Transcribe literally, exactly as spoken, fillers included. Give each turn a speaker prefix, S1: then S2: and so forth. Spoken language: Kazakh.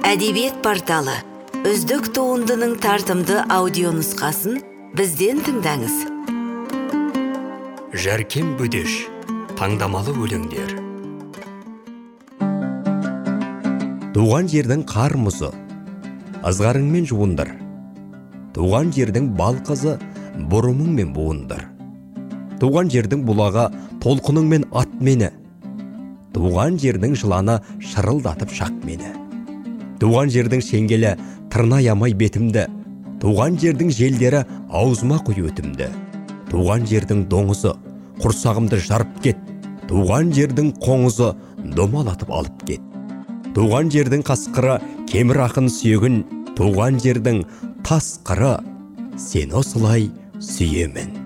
S1: Әдебиет порталы. Үздік туындының тартымды аудионұсқасын бізден тыңдаңыз.
S2: Жәркен Бөдеш. Таңдамалы өлеңдер.
S3: Туған жердің қар мұзы, ызғарыңмен жуындыр. Туған жердің бал қызы, бұрымыңмен буындыр. Туған жердің бұлаға, толқыныңмен ат мені. Туған жердің жыланы шырылдатып шақ мені. Туған жердің шеңгелі тырнай амай бетімді. Туған жердің желдері аузыма құй өтімді. Туған жердің доңызы құрсағымды жарып кет. Туған жердің қоңызы домалатып алып кет. Туған жердің қасқыры кемір ақын сүйегін. Туған жердің тас қыры сені осылай сүйемін.